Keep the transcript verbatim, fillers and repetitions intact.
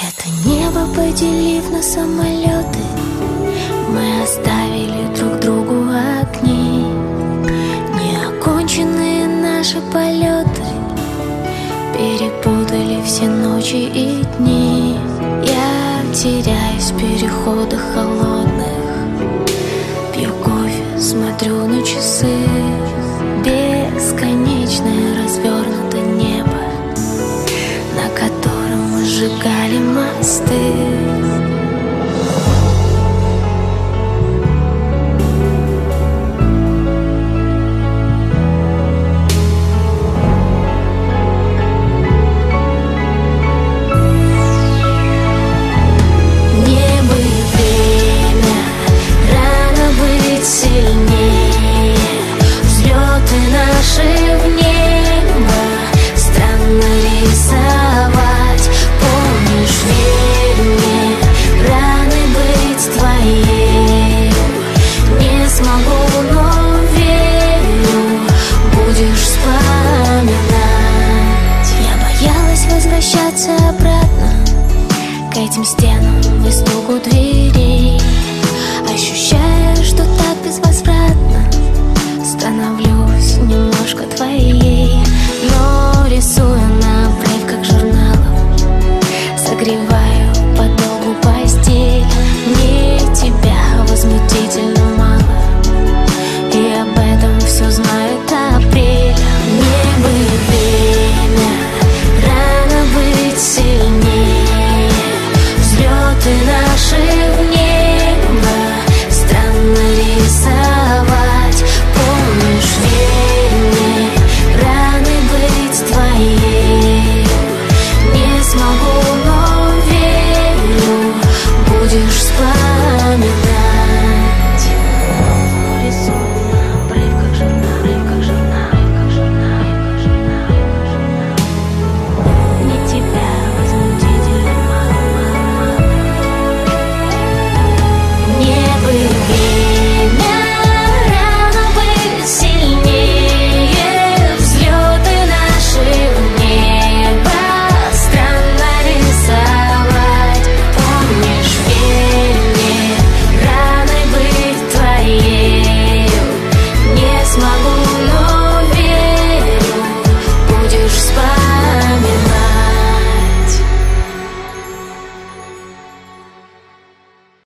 Это небо, поделив на самолеты, мы оставили друг другу огни. Неоконченные наши полеты перепутали все ночи и дни. Я теряюсь в переходах холодных, пью кофе, смотрю на часы. Бесконечное развернуто небо, на котором мы сжигали мосты. К этим стенам и стуку дверей, ощущая, что так безвозвратно становлюсь немножко твоей. Но рисую